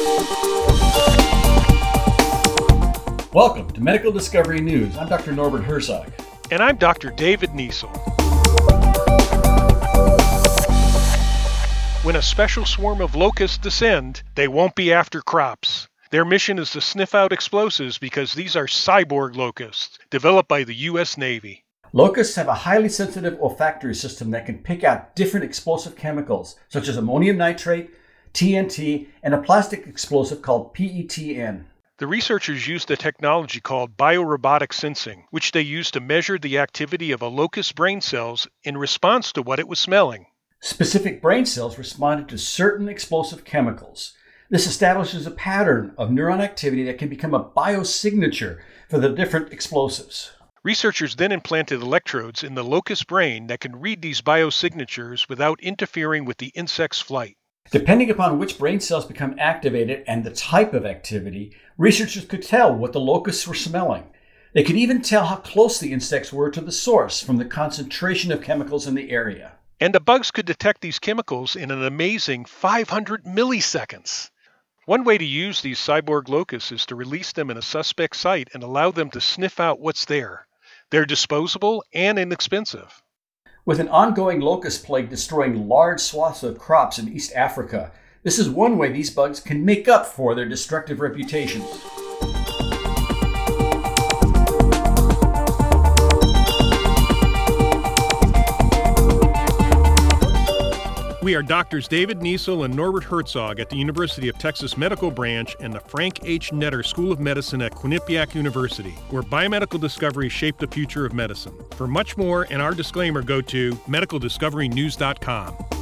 Welcome to Medical Discovery News. I'm Dr. Norbert Herzog. And I'm Dr. David Niesel. When a special swarm of locusts descend, they won't be after crops. Their mission is to sniff out explosives because these are cyborg locusts, developed by the U.S. Navy. Locusts have a highly sensitive olfactory system that can pick out different explosive chemicals, such as ammonium nitrate, TNT, and a plastic explosive called PETN. The researchers used a technology called biorobotic sensing, which they used to measure the activity of a locust's brain cells in response to what it was smelling. Specific brain cells responded to certain explosive chemicals. This establishes a pattern of neuron activity that can become a biosignature for the different explosives. Researchers then implanted electrodes in the locust brain that can read these biosignatures without interfering with the insect's flight. Depending upon which brain cells become activated and the type of activity, researchers could tell what the locusts were smelling. They could even tell how close the insects were to the source from the concentration of chemicals in the area. And the bugs could detect these chemicals in an amazing 500 milliseconds. One way to use these cyborg locusts is to release them in a suspect site and allow them to sniff out what's there. They're disposable and inexpensive. With an ongoing locust plague destroying large swaths of crops in East Africa, this is one way these bugs can make up for their destructive reputations. We are Doctors David Niesel and Norbert Herzog at the University of Texas Medical Branch and the Frank H. Netter School of Medicine at Quinnipiac University, where biomedical discoveries shape the future of medicine. For much more and our disclaimer, go to medicaldiscoverynews.com.